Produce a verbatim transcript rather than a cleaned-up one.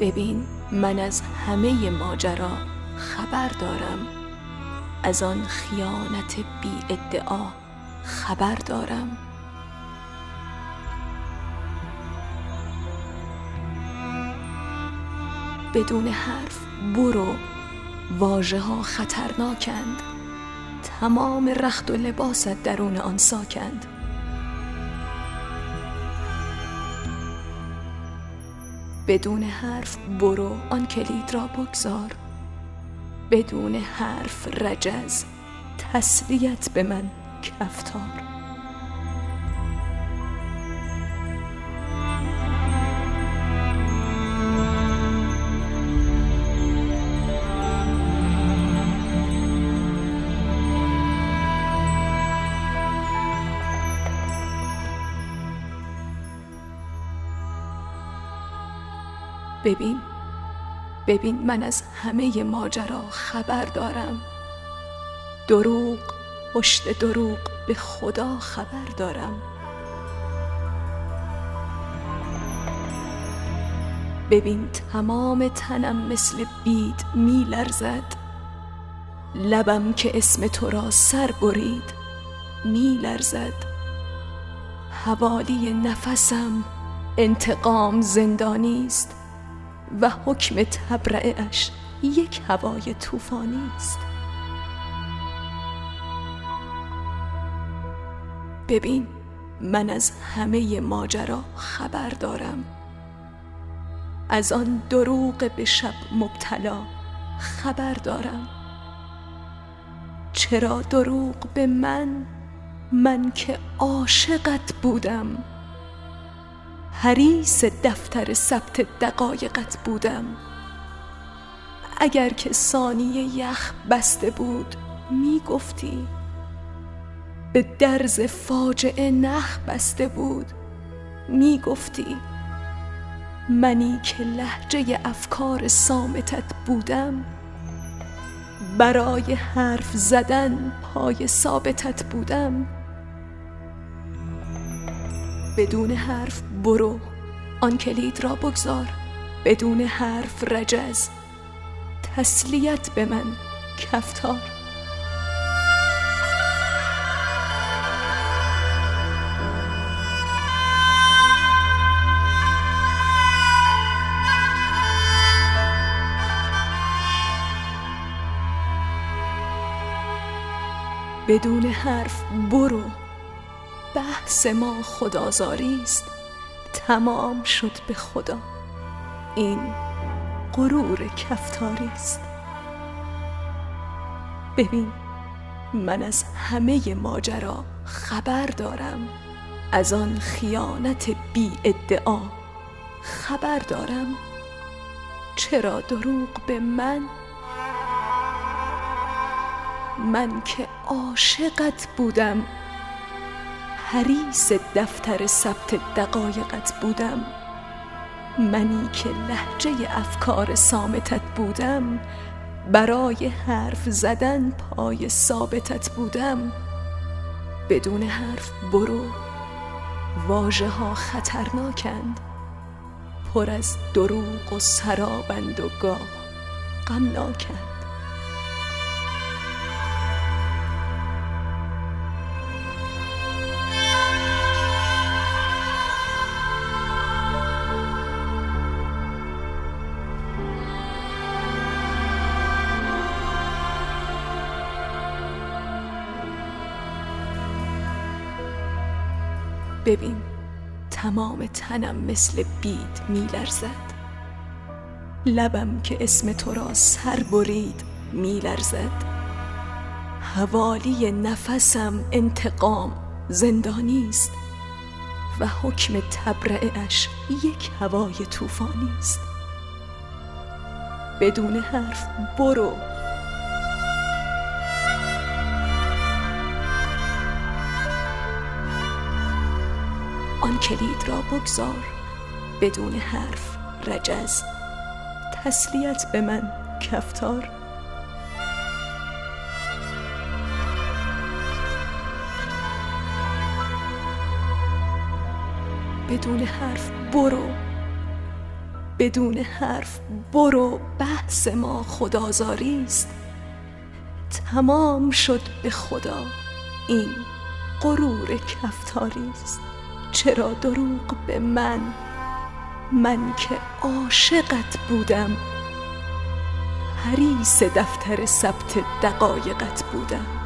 ببین من از همه ماجرا خبر دارم، از آن خیانت بی ادعا خبر دارم. بدون حرف برو، واژه ها خطرناکند، تمام رخت و لباست درون آن ساکند. بدون حرف برو، آن کلید را بگذار، بدون حرف رجز، تسلیت به من کفتار. ببین ببین من از همه ماجرا خبر دارم، دروغ پشت دروغ به خدا خبر دارم. ببین تمام تنم مثل بید می لرزد، لبم که اسم تو را سر برید می لرزد. حوالی نفسم انتقام زندانی است و حکم تبرئه اش یک هوای طوفانی است. ببین من از همه ماجرا خبر دارم، از آن دروغ به شب مبتلا خبر دارم. چرا دروغ به من، من که عاشقت بودم، حریص دفتر ثبت دقایقت بودم. اگر که ثانیه یخ بسته بود می گفتی، به درز فاجعه نخ بسته بود می گفتی. منی که لهجه افکار صامتت بودم، برای حرف زدن پای ثابتت بودم. بدون حرف برو، آن کلید را بگذار، بدون حرف رجز، تسلیت به من کفتار. بدون حرف برو، بحث ما خدازاری است، تمام شد به خدا، این غرور کفتاری است. ببین من از همه ماجرا خبر دارم، از آن خیانت بی ادعا خبر دارم. چرا دروغ به من، من که عاشقت بودم، حریص دفتر ثبت دقایقت بودم. منی که لهجه افکار صامتت بودم، برای حرف زدن پای ثابتت بودم. بدون حرف برو، واژه ها خطرناکند، پر از دروغ و سرابند و گاه غمناکند. ببین تمام تنم مثل بید می لرزد، لبم که اسم تو را سر برید می لرزد. حوالی نفسم انتقام زندانی است و حکم تبرئه اش یک هوای طوفانی است. بدون حرف برو، آن کلید را بگذار، بدون حرف رجز، تسلیت به من کفتار. بدون حرف برو، بدون حرف برو، بحث ما خدازاری است. تمام شد به خدا این غرور کفتاری است. چرا دروغ به من، من که عاشقت بودم، حریص دفتر ثبت دقایقت بودم.